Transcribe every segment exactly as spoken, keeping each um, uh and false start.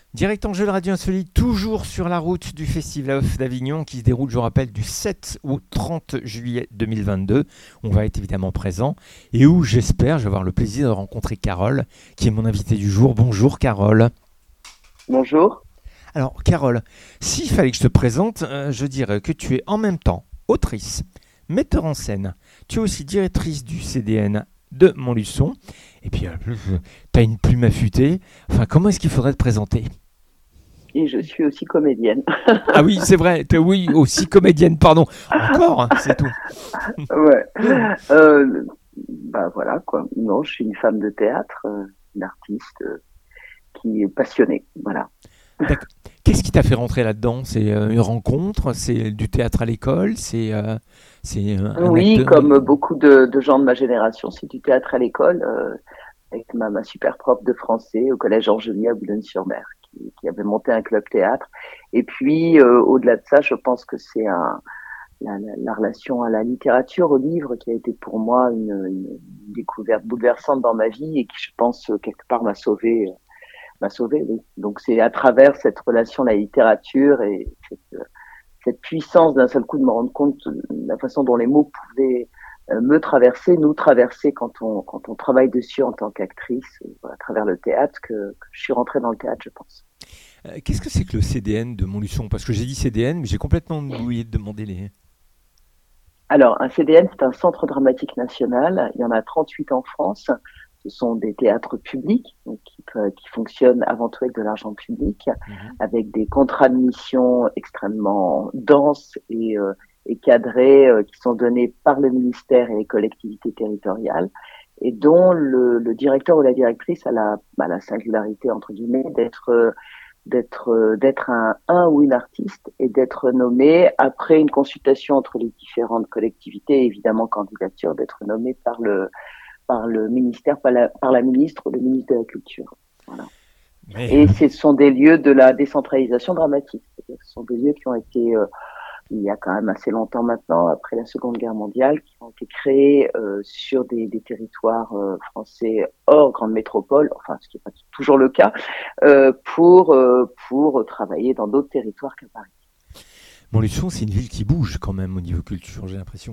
Direct Enjeu de Radio Insolite, toujours sur la route du Festival Off d'Avignon qui se déroule, je rappelle, du sept au trente juillet deux mille vingt-deux. On va être évidemment présent et où j'espère, je vais avoir le plaisir de rencontrer Carole, qui est mon invitée du jour. Bonjour Carole. Bonjour. Alors Carole, s'il fallait que je te présente, euh, je dirais que tu es en même temps autrice, metteur en scène, tu es aussi directrice du C D N de Montluçon, et puis euh, tu as une plume affûtée. Enfin, comment est-ce qu'il faudrait te présenter ? Et je suis aussi comédienne. Ah oui, c'est vrai, t'es, oui, aussi comédienne, pardon. Encore, hein, c'est tout. Ouais. Euh, bah voilà quoi. Non, je suis une femme de théâtre, euh, une artiste euh, qui est passionnée. Voilà. D'accord. Qu'est-ce qui t'a fait rentrer là-dedans ? C'est euh, une rencontre ? C'est du théâtre à l'école ? C'est, euh, c'est euh, un Oui, acteur ? comme beaucoup de, de gens de ma génération, c'est du théâtre à l'école, euh, avec ma, ma super prof de français au collège Angely à Boulogne-sur-Mer, qui, qui avait monté un club théâtre. Et puis, euh, au-delà de ça, je pense que c'est un La, la, la relation à la littérature, au livre, qui a été pour moi une, une découverte bouleversante dans ma vie et qui, je pense, quelque part m'a sauvé, m'a sauvé. Oui. Donc c'est à travers cette relation à la littérature et cette, cette puissance d'un seul coup de me rendre compte de la façon dont les mots pouvaient me traverser, nous traverser quand on quand on travaille dessus en tant qu'actrice, à travers le théâtre, que, que je suis rentrée dans le théâtre, je pense. Euh, qu'est-ce que c'est que le C D N de Montluçon ? Parce que j'ai dit C D N, mais j'ai complètement oublié de demander les... Alors, un C D N, c'est un centre dramatique national. Il y en a trente-huit en France. Ce sont des théâtres publics donc, qui, qui fonctionnent avant tout avec de l'argent public, mmh. avec des contrats de mission extrêmement denses et, euh, et cadrés euh, qui sont donnés par le ministère et les collectivités territoriales et dont le, le directeur ou la directrice a la, bah, la singularité, entre guillemets, d'être... d'être d'être un, un ou une artiste et d'être nommé après une consultation entre les différentes collectivités et évidemment candidature, d'être nommé par le par le ministère, par la, par la ministre ou le ministre de la Culture. Voilà. Mais... Et ce sont des lieux de la décentralisation dramatique. C'est-à-dire que ce sont des lieux qui ont été euh, il y a quand même assez longtemps maintenant, après la Seconde Guerre mondiale, qui ont été créés euh, sur des, des territoires euh, français hors grande métropole, enfin ce qui n'est pas toujours le cas, euh, pour euh, pour travailler dans d'autres territoires qu'à Paris. Montluçon, c'est une ville qui bouge quand même au niveau culture, j'ai l'impression.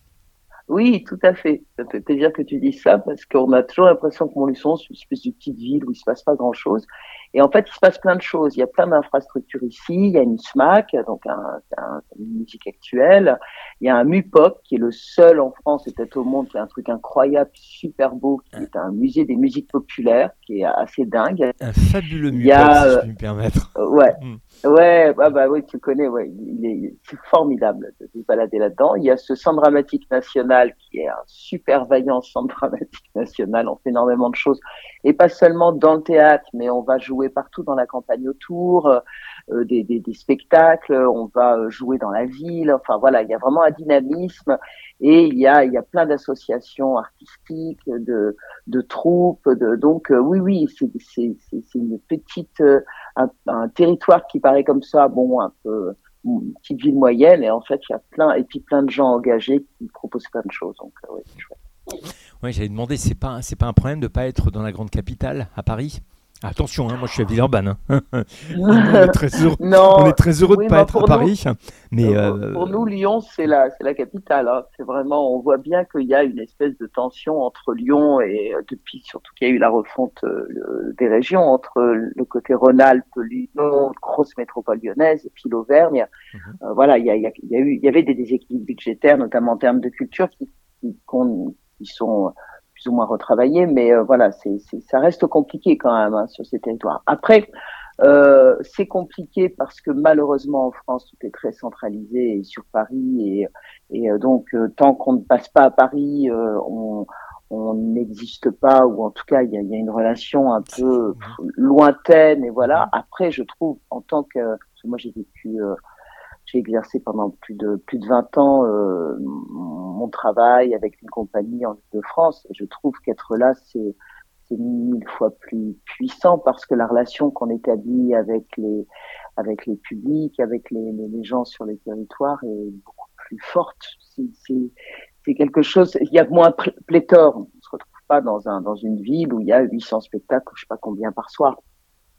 Oui, tout à fait. Ça fait plaisir que tu dises ça parce qu'on a toujours l'impression que Montluçon, c'est une espèce de petite ville où il se passe pas grand-chose. Et en fait, il se passe plein de choses. Il y a plein d'infrastructures ici. Il y a une S M A C, donc un, un, une musique actuelle. Il y a un MUPOC qui est le seul en France et peut-être au monde qui a un truc incroyable, super beau, qui est un musée des musiques populaires, qui est assez dingue. Un fabuleux MUPOC, a, si je puis me permettre. Euh, ouais. Mm. Ouais, bah, bah oui, tu connais, ouais, il est, c'est formidable de se balader là-dedans. Il y a ce centre dramatique national qui est un super vaillant centre dramatique national. On fait énormément de choses et pas seulement dans le théâtre, mais on va jouer partout dans la campagne autour, euh, des, des, des spectacles. On va jouer dans la ville. Enfin voilà, il y a vraiment un dynamisme et il y a, il y a plein d'associations artistiques, de, de troupes. De, donc euh, oui, oui, c'est, c'est, c'est, c'est une petite euh, Un, un territoire qui paraît comme ça, bon, un peu une petite ville moyenne, et en fait, il y a plein, et puis plein de gens engagés qui proposent plein de choses. Donc, euh, ouais, c'est chouette. Oui, j'allais demander, c'est pas, c'est pas un problème de ne pas être dans la grande capitale, à Paris ? Attention, hein, moi je suis à Villeurbanne. Hein. on, est très heureux, non, on est très heureux oui, de ne pas être à nous, Paris. Mais euh, pour nous, Lyon, c'est la, c'est la capitale. Hein. C'est vraiment, on voit bien qu'il y a une espèce de tension entre Lyon et euh, depuis surtout qu'il y a eu la refonte euh, des régions entre le côté Rhône-Alpes, Lyon, grosse métropole lyonnaise, et puis l'Auvergne. Mm-hmm. Euh, voilà, il y a, il y a, il y a eu, il y avait des déséquilibres budgétaires, notamment en termes de culture, qui, qui, qui sont plus ou moins retravaillés, mais euh, voilà, c'est, c'est, ça reste compliqué quand même hein, sur ces territoires. Après, euh, c'est compliqué parce que malheureusement en France tout est très centralisé et sur Paris et, et euh, donc euh, tant qu'on ne passe pas à Paris, euh, on on n'existe pas ou en tout cas il y a, il y a une relation un peu lointaine et voilà. Après, je trouve en tant que, parce que moi j'ai vécu euh, j'ai exercé pendant plus de plus de vingt ans euh, mon travail avec une compagnie en Île-de-France et je trouve qu'être là, c'est c'est mille fois plus puissant parce que la relation qu'on établit avec les avec les publics, avec les, les, les gens sur les territoires est beaucoup plus forte. C'est, c'est, c'est quelque chose. Il y a moins pléthore. On se retrouve pas dans un dans une ville où il y a huit cents spectacles, je sais pas combien par soir.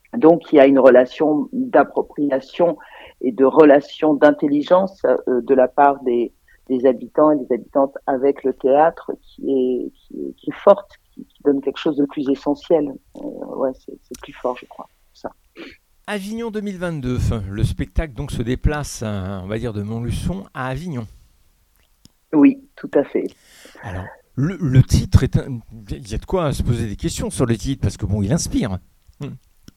Donc il y a une relation d'appropriation et de relation d'intelligence euh, de la part des, des habitants et des habitantes avec le théâtre qui est, qui est, qui est forte, qui, qui donne quelque chose de plus essentiel. Euh, ouais, c'est, c'est plus fort, je crois. Ça. Avignon deux mille vingt-deux, le spectacle donc se déplace, on va dire, de Montluçon à Avignon. Oui, tout à fait. Alors, le, le titre, est un... il y a de quoi se poser des questions sur le titre, parce que bon, il inspire. Hmm.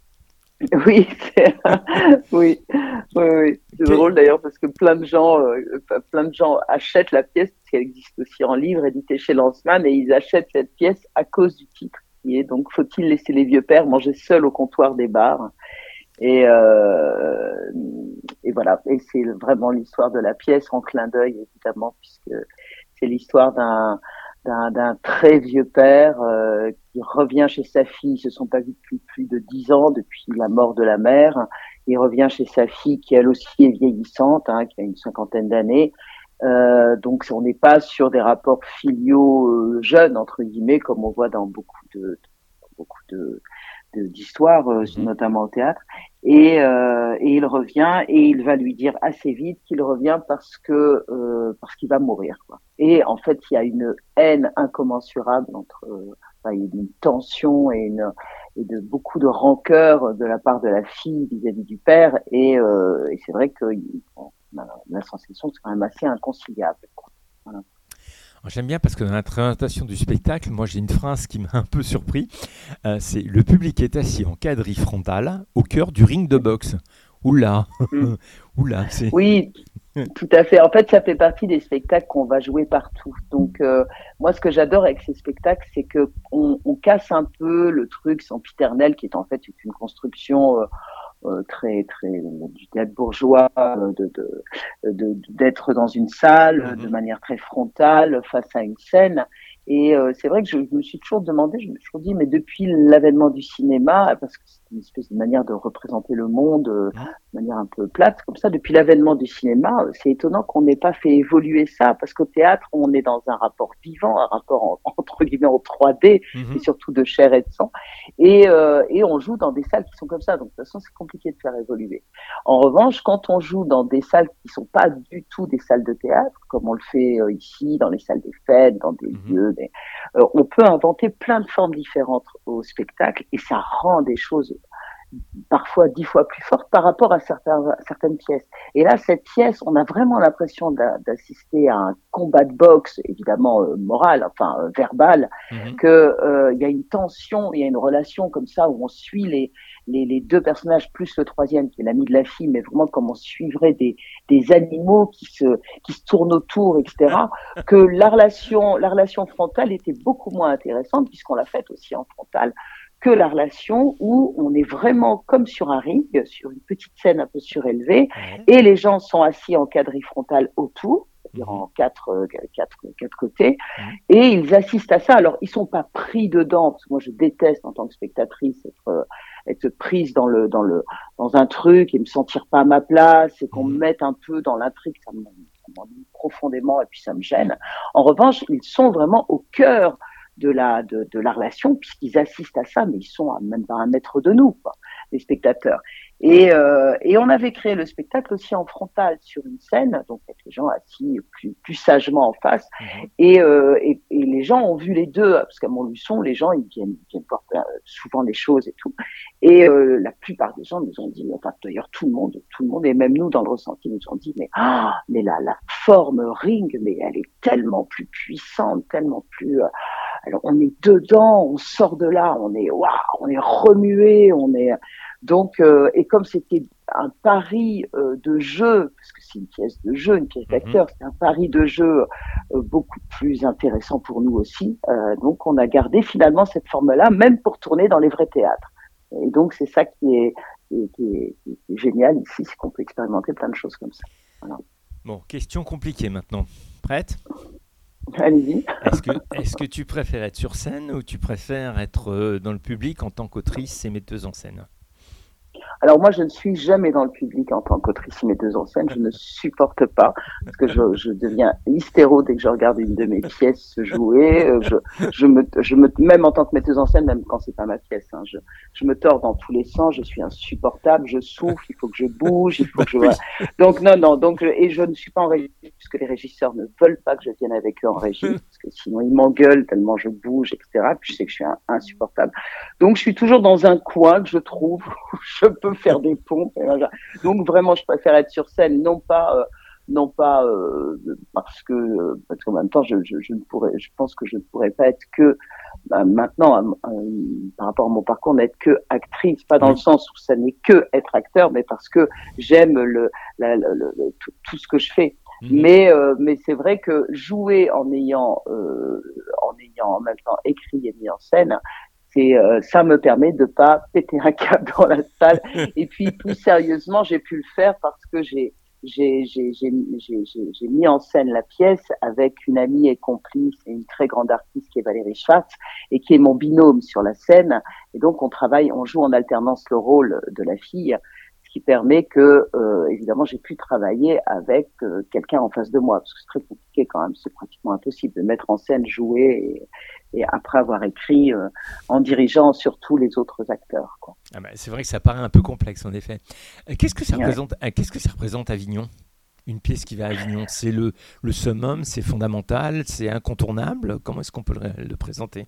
Oui, c'est... oui, oui, oui. C'est Quel... drôle d'ailleurs parce que plein de gens, euh, plein de gens achètent la pièce parce qu'elle existe aussi en livre, édité chez Lanzmann, et ils achètent cette pièce à cause du titre, qui est donc faut-il laisser les vieux pères manger seuls au comptoir des bars. Et, euh, et voilà, et c'est vraiment l'histoire de la pièce en clin d'œil évidemment, puisque c'est l'histoire d'un d'un, d'un très vieux père euh, qui revient chez sa fille. Ils se sont pas vus depuis plus de dix ans, depuis la mort de la mère. Il revient chez sa fille qui elle aussi est vieillissante, hein, qui a une cinquantaine d'années. Euh, donc on n'est pas sur des rapports filiaux euh, jeunes entre guillemets comme on voit dans beaucoup de beaucoup de d'histoire, euh, mmh. notamment au théâtre, et, euh, et il revient et il va lui dire assez vite qu'il revient parce que euh, parce qu'il va mourir, quoi. Et en fait, il y a une haine incommensurable entre, euh, enfin, il y a une tension et une et de beaucoup de rancœur de la part de la fille vis-à-vis du père, et, euh, et c'est vrai que bon, la sensation c'est quand même assez inconciliable, quoi. Voilà. J'aime bien parce que dans la présentation du spectacle, moi j'ai une phrase qui m'a un peu surpris. Euh, c'est « Le public est assis en quadrille frontale au cœur du ring de boxe ». Oula, mmh. Oula, c'est... Oui, tout à fait. En fait, ça fait partie des spectacles qu'on va jouer partout. Donc, euh, moi, ce que j'adore avec ces spectacles, c'est que on, on casse un peu le truc sempiternel qui est en fait une construction euh, Euh, très très du théâtre bourgeois, euh, de, de, de d'être dans une salle mmh. de manière très frontale face à une scène. Et euh, c'est vrai que je, je me suis toujours demandé, je me suis toujours dit, mais depuis l'avènement du cinéma, parce que c'est une espèce de manière de représenter le monde euh, mmh. de manière un peu plate comme ça, depuis l'avènement du cinéma, c'est étonnant qu'on n'ait pas fait évoluer ça, parce qu'au théâtre, on est dans un rapport vivant, un rapport en, entre guillemets en trois D, mmh. et surtout de chair et de sang, et, euh, et on joue dans des salles qui sont comme ça, donc de toute façon, c'est compliqué de faire évoluer. En revanche, quand on joue dans des salles qui sont pas du tout des salles de théâtre, comme on le fait euh, ici, dans les salles des fêtes, dans des mmh. lieux, des, euh, on peut inventer plein de formes différentes au spectacle, et ça rend des choses parfois dix fois plus fortes par rapport à certains, certaines pièces. Et là, cette pièce, on a vraiment l'impression d'a, d'assister à un combat de boxe, évidemment euh, moral, enfin euh, verbal, mmh. que euh, il y a une tension, il y a une relation comme ça où on suit les Les, les deux personnages plus le troisième qui est l'ami de la fille, mais vraiment comme on suivrait des, des animaux qui se, qui se tournent autour, et cetera. Que la relation, la relation frontale était beaucoup moins intéressante puisqu'on l'a faite aussi en frontale que la relation où on est vraiment comme sur un ring, sur une petite scène un peu surélevée, ouais. et les gens sont assis en quadrille frontale autour, c'est-à-dire mmh. en quatre, quatre, quatre côtés, mmh. et ils assistent à ça. Alors, ils sont pas pris dedans, parce que moi, je déteste en tant que spectatrice être, euh, être prise dans le, dans le, dans un truc et me sentir pas à ma place et qu'on mmh. me mette un peu dans l'intrigue, ça m'ennuie profondément et puis ça me gêne. En revanche, ils sont vraiment au cœur de la, de, de la relation puisqu'ils assistent à ça, mais ils sont à même pas un mètre de nous, quoi, les spectateurs. Et, euh, et on avait créé le spectacle aussi en frontal sur une scène, donc avec les gens assis plus, plus sagement en face. Mmh. Et, euh, et, et les gens ont vu les deux, parce qu'à Montluçon, les gens ils viennent, ils viennent voir souvent les choses et tout. Et euh, la plupart des gens nous ont dit, enfin d'ailleurs tout le monde, tout le monde et même nous dans le ressenti nous ont dit, mais ah, mais la, la forme ring, mais elle est tellement plus puissante, tellement plus. Euh, alors on est dedans, on sort de là, on est waouh, on est remué, on est donc euh, et comme c'était un pari euh, de jeu, parce que c'est une pièce de jeu, une pièce d'acteur, mm-hmm. c'est un pari de jeu euh, beaucoup plus intéressant pour nous aussi. Euh, donc on a gardé finalement cette forme-là, même pour tourner dans les vrais théâtres. Et donc c'est ça qui est, qui est, qui est, qui est génial ici, c'est qu'on peut expérimenter plein de choses comme ça. Voilà. Bon, question compliquée maintenant. Prête ? Allez-y. Est-ce que, est-ce que tu préfères être sur scène ou tu préfères être dans le public en tant qu'autrice et metteuse en scène ? Alors moi, je ne suis jamais dans le public en tant qu'autrice et metteuse en scène. Je ne supporte pas parce que je, je deviens hystéro dès que je regarde une de mes pièces jouer. Euh, Je, je me, je me, même en tant que metteuse en scène, même quand c'est pas ma pièce, hein, je, je me tords dans tous les sens. Je suis insupportable. Je souffle. Il faut que je bouge. Il faut Bah que je. oui. Voilà. Donc non, non. Donc et je ne suis pas en régie puisque les régisseurs ne veulent pas que je vienne avec eux en régie parce que sinon ils m'engueulent tellement je bouge, et cetera. Puis je sais que je suis un, insupportable. Donc je suis toujours dans un coin que je trouve où je peux faire des pompes. Donc vraiment, je préfère être sur scène, non pas, euh, non pas euh, parce que euh, parce qu'en même temps, je, je, je ne pourrais, je pense que je ne pourrais pas être que bah, maintenant euh, par rapport à mon parcours, n'être que actrice, pas dans le Oui. sens où ça n'est que être acteur, mais parce que j'aime le, la, le, le, le tout, tout ce que je fais. Mhm. Mais euh, mais c'est vrai que jouer en ayant euh, en ayant en même temps écrit et mis en scène, c'est euh, ça me permet de pas péter un câble dans la salle. Et puis plus sérieusement, j'ai pu le faire parce que j'ai j'ai j'ai j'ai j'ai j'ai j'ai mis en scène la pièce avec une amie et complice et une très grande artiste qui est Valérie Schwartz et qui est mon binôme sur la scène. Et donc on travaille, on joue en alternance le rôle de la fille, ce qui permet que euh, évidemment j'ai pu travailler avec euh, quelqu'un en face de moi parce que c'est très compliqué quand même, c'est pratiquement impossible de mettre en scène, jouer et, et après avoir écrit euh, en dirigeant surtout les autres acteurs, quoi. Ah bah, c'est vrai que ça paraît un peu complexe en effet. Euh, Qu'est-ce que ça Ouais. représente, euh, qu'est-ce que ça représente Avignon? Une pièce qui va à Avignon, c'est le, le summum, c'est fondamental, c'est incontournable. Comment est-ce qu'on peut le, le présenter?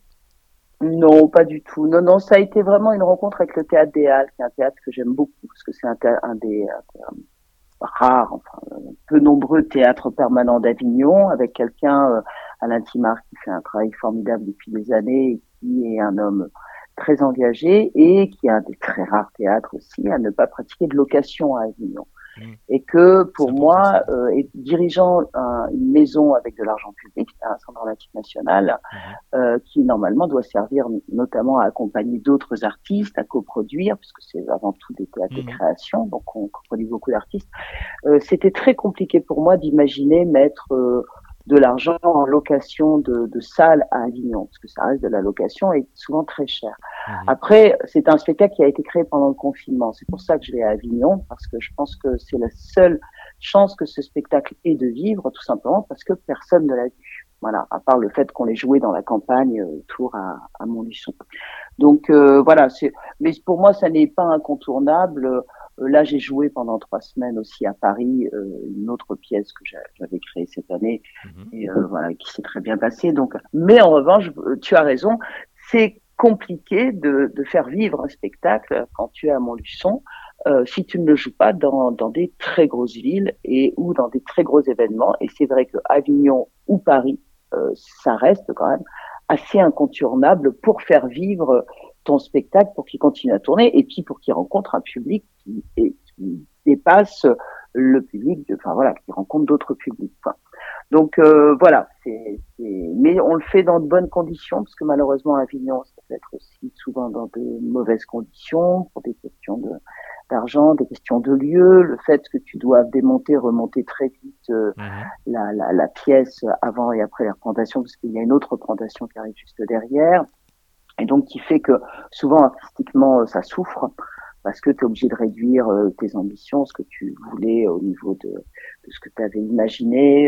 Non, pas du tout. Non, non, ça a été vraiment une rencontre avec le Théâtre des Halles, qui est un théâtre que j'aime beaucoup, parce que c'est un, thé- un des un, un rares, enfin, peu nombreux théâtres permanents d'Avignon, avec quelqu'un, euh, Alain Timard, qui fait un travail formidable depuis des années, et qui est un homme très engagé, et qui est un des très rares théâtres aussi à ne pas pratiquer de location à Avignon. Mmh. Et que C'est pour important ça. moi, euh, et dirigeant un, une maison avec de l'argent public, un centre dramatique national, Mmh. euh, qui normalement doit servir notamment à accompagner d'autres artistes, à coproduire, puisque c'est avant tout des théâtres de Mmh. création, donc on coproduit beaucoup d'artistes. Euh, c'était très compliqué pour moi d'imaginer mettre euh, de l'argent en location de, de salles à Avignon, parce que ça reste de la location et souvent très cher. Mmh. Après, c'est un spectacle qui a été créé pendant le confinement. C'est pour ça que je vais à Avignon, parce que je pense que c'est la seule chance que ce spectacle ait de vivre, tout simplement parce que personne ne l'a vu. Voilà, à part le fait qu'on l'ait joué dans la campagne autour à, à Montluçon. Donc euh, voilà, c'est, mais pour moi, ça n'est pas incontournable. Euh, là, j'ai joué pendant trois semaines aussi à Paris euh, une autre pièce que j'avais créée cette année Mmh. et euh, voilà, qui s'est très bien passée. Donc, mais en revanche, tu as raison, c'est compliqué de, de faire vivre un spectacle quand tu es à Montluçon. Euh, si tu ne le joues pas dans, dans des très grosses villes et ou dans des très gros événements. Et c'est vrai que Avignon ou Paris, euh, ça reste quand même assez incontournable pour faire vivre ton spectacle, pour qu'il continue à tourner et puis pour qu'il rencontre un public qui, et, qui dépasse le public, de, enfin voilà, qui rencontre d'autres publics. Enfin, donc euh, voilà, c'est, c'est, mais on le fait dans de bonnes conditions parce que malheureusement à Avignon, ça peut être aussi souvent dans de mauvaises conditions pour des questions de d'argent, des questions de lieu, le fait que tu dois démonter, remonter très vite euh, mmh. la, la, la pièce avant et après la représentation, parce qu'il y a une autre représentation qui arrive juste derrière, et donc qui fait que souvent artistiquement ça souffre, parce que tu es obligé de réduire euh, tes ambitions, ce que tu voulais au niveau de, de ce que tu avais imaginé.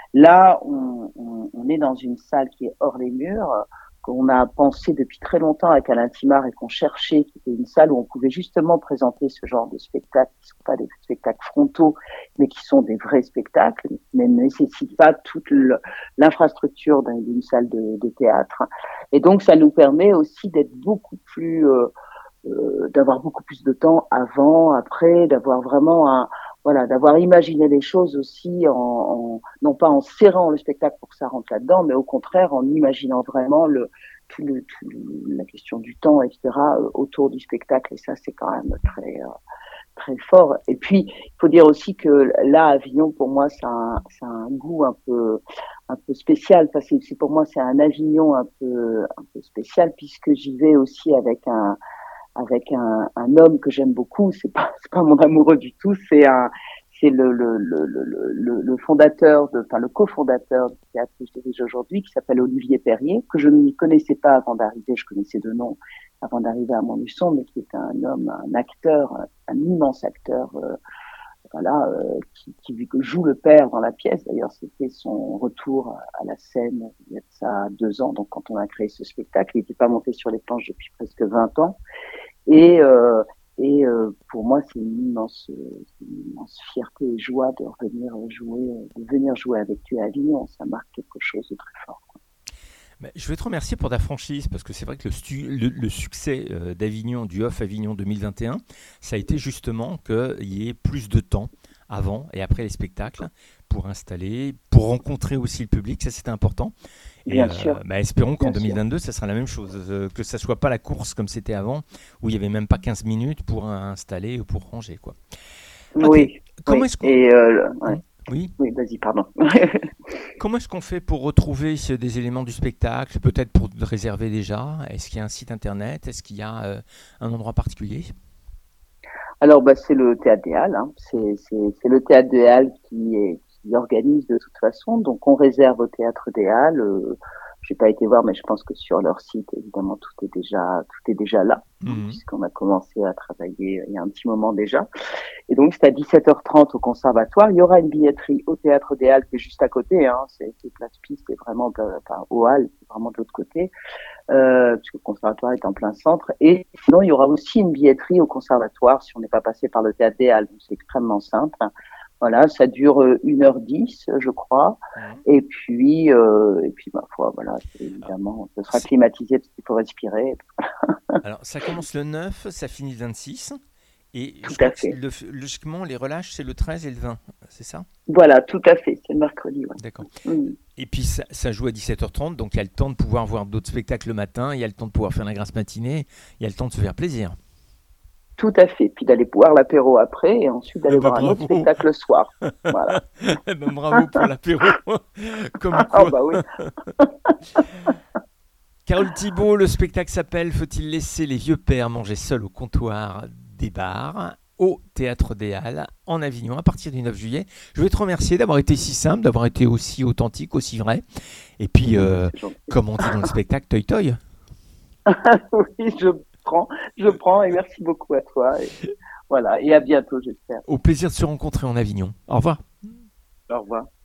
Là, on, on, on est dans une salle qui est hors les murs, qu'on a pensé depuis très longtemps avec Alain Timard et qu'on cherchait, qui était une salle où on pouvait justement présenter ce genre de spectacles, qui ne sont pas des spectacles frontaux, mais qui sont des vrais spectacles, mais ne nécessitent pas toute le, l'infrastructure d'une salle de, de théâtre. Et donc, ça nous permet aussi d'être beaucoup plus... Euh, euh, d'avoir beaucoup plus de temps avant, après, d'avoir vraiment un... Voilà, d'avoir imaginé les choses aussi, en, en, non pas en serrant le spectacle pour que ça rentre là-dedans, mais au contraire en imaginant vraiment le, tout le, tout le, la question du temps, et cetera autour du spectacle. Et ça, c'est quand même très, euh, très fort. Et puis, il faut dire aussi que là, Avignon, pour moi, ça a un, ça a un goût un peu, un peu spécial. Enfin, c'est, c'est pour moi, c'est un Avignon un peu, un peu spécial puisque j'y vais aussi avec un avec un, un homme que j'aime beaucoup. C'est pas, c'est pas mon amoureux du tout. C'est un, c'est le, le, le, le, le fondateur, de, enfin le cofondateur du théâtre que je dirige aujourd'hui, qui s'appelle Olivier Perrier, que je ne connaissais pas avant d'arriver. Je connaissais de nom avant d'arriver à Montluçon, mais qui est un homme, un acteur un immense acteur, euh, voilà, euh, qui, qui joue le père dans la pièce. D'ailleurs, c'était son retour à la scène il y a de ça deux ans. Donc, quand on a créé ce spectacle, il n'était pas monté sur les planches depuis presque vingt ans. Et, euh, et euh, pour moi, c'est une immense, une immense fierté et joie de revenir jouer, de venir jouer avec lui à Avignon. Ça marque quelque chose de très fort. Bah, je vais te remercier pour ta franchise, parce que c'est vrai que le, stu- le, le succès euh, d'Avignon, du Off Avignon deux mille vingt et un, ça a été justement qu'il y ait plus de temps avant et après les spectacles pour installer, pour rencontrer aussi le public, ça c'était important. Et Bien euh, sûr. bah, espérons qu'en Bien deux mille vingt-deux, ça sera la même chose, euh, que ça ne soit pas la course comme c'était avant, où il n'y avait même pas quinze minutes pour installer ou pour ranger, quoi. Ok. Oui. Comment oui. est-ce qu'on... Et euh, ouais. Mmh. Oui. Oui, vas-y, pardon. Comment est-ce qu'on fait pour retrouver des éléments du spectacle, peut-être pour réserver déjà? Est-ce qu'il y a un site internet? Est-ce qu'il y a euh, un endroit particulier? Alors, bah, c'est le Théâtre des Halles. Hein. C'est, c'est, c'est le Théâtre des Halles qui, est, qui organise de toute façon. Donc, on réserve au Théâtre des Halles. Euh, j'ai pas été voir, mais je pense que sur leur site, évidemment, tout est déjà, tout est déjà là, mmh. hein, puisqu'on a commencé à travailler il y a un petit moment déjà. Et donc, c'est à dix-sept heures trente au Conservatoire. Il y aura une billetterie au Théâtre des Halles qui est juste à côté. Hein. C'est, c'est place piste, c'est vraiment, enfin, au Halles, c'est vraiment de l'autre côté. Euh, puisque le Conservatoire est en plein centre. Et sinon, il y aura aussi une billetterie au Conservatoire si on n'est pas passé par le Théâtre des Halles. Donc, c'est extrêmement simple. Voilà, ça dure une heure dix, je crois. Mmh. Et puis, euh, et puis, ma foi, voilà, évidemment, ce sera climatisé parce qu'il faut respirer. Alors, ça commence le neuf, ça finit le vingt-six. Et tout je à fait. Le, logiquement, les relâches, c'est le treize et le vingt, c'est ça? Voilà, tout à fait, c'est le mercredi. Ouais. D'accord. Mmh. Et puis, ça, ça joue à dix-sept heures trente, donc il y a le temps de pouvoir voir d'autres spectacles le matin, il y a le temps de pouvoir faire la grasse matinée, il y a le temps de se faire plaisir. Tout à fait, puis d'aller boire l'apéro après, et ensuite d'aller bah, voir bravo. un autre spectacle le soir. Voilà. ben, bravo pour l'apéro. Comme quoi. Ah bah oui. Carole Thibault, le spectacle s'appelle « Faut-il laisser les vieux pères manger seuls au comptoir des bars ?» au Théâtre des Halles, en Avignon, à partir du neuf juillet. Je vais te remercier d'avoir été si simple, d'avoir été aussi authentique, aussi vrai. Et puis, euh, comme on dit dans le spectacle, toi toi. Oui, je prends, je prends, et merci beaucoup à toi. Et, voilà, et à bientôt, j'espère. Au plaisir de se rencontrer en Avignon. Au revoir. Au revoir.